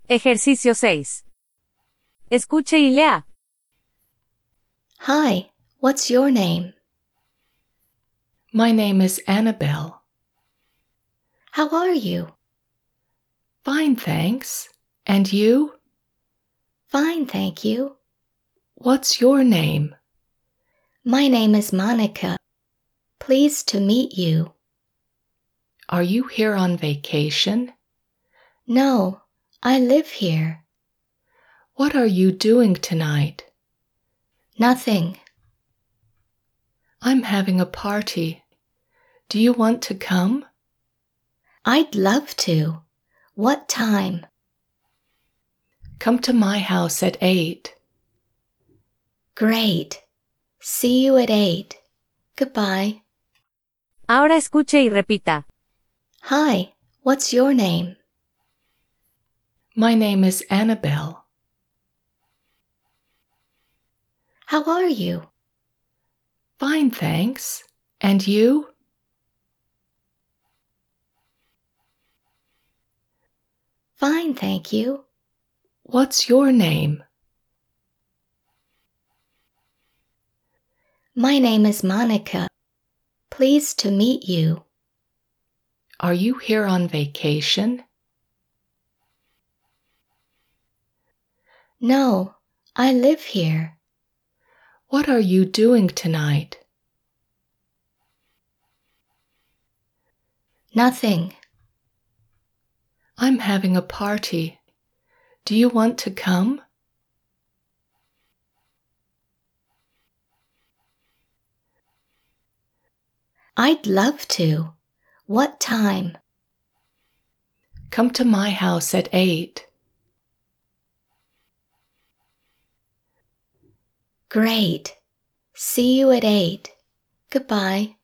Ejercicio 6. Escuche y lea. Hi, what's your name? My name is Annabelle. How are you? Fine, thanks. And you? Fine, thank you. What's your name? My name is Monica. Pleased to meet you. Are you here on vacation? No, I live here. What are you doing tonight? Nothing. I'm having a party. Do you want to come? I'd love to. What time? Come to my house at 8. Great. See you at 8. Goodbye. Ahora escuche y repita. Hi, what's your name? My name is Annabelle. How are you? Fine, thanks. And you? Fine, thank you. What's your name? My name is Monica. Pleased to meet you. Are you here on vacation? No, I live here. What are you doing tonight? Nothing. I'm having a party. Do you want to come? I'd love to. What time? Come to my house at 8. Great. See you at 8. Goodbye.